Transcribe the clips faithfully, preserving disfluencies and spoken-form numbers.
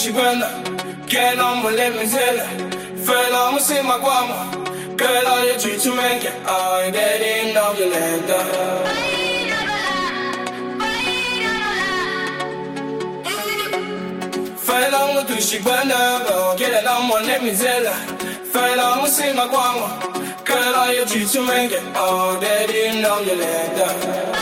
shibana, que non volevo zela, fella musi magwama, que la ye chichu menke, I didn't know you let that. Fella mutu shibana, que non volevo zela, fella musi magwama, que la ye chichu menke, I didn't know you let that.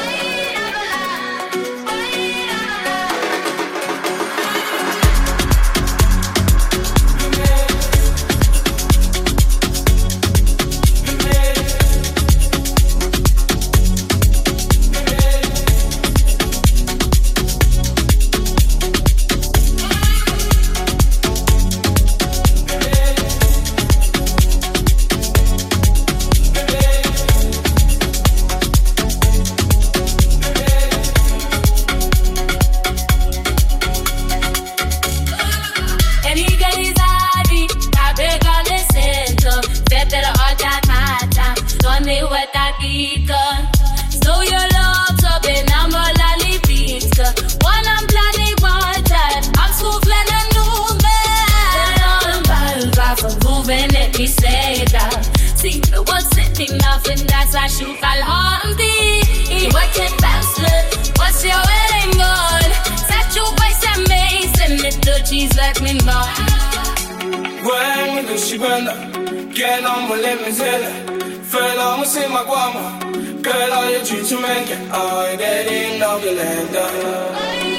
So your love up and I'm a lalipita. One I'm planning one time. I'm scooping a new man. I'm moving it, we say that. See the what's sitting nothing that's I shoot I'll harm thee. What can bounce what's your wedding on? Set you by some mace and little cheese let me know. When we she burn get on with lemon zella. Fella musi magwama, que la ye chichu menke, I didn't know you let that.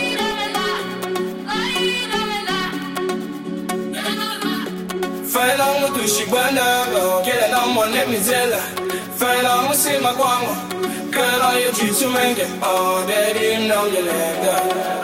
Fella mutu shibana, que la mo let me zella. Fella musi magwama, que la ye chichu menke, I didn't know you let that.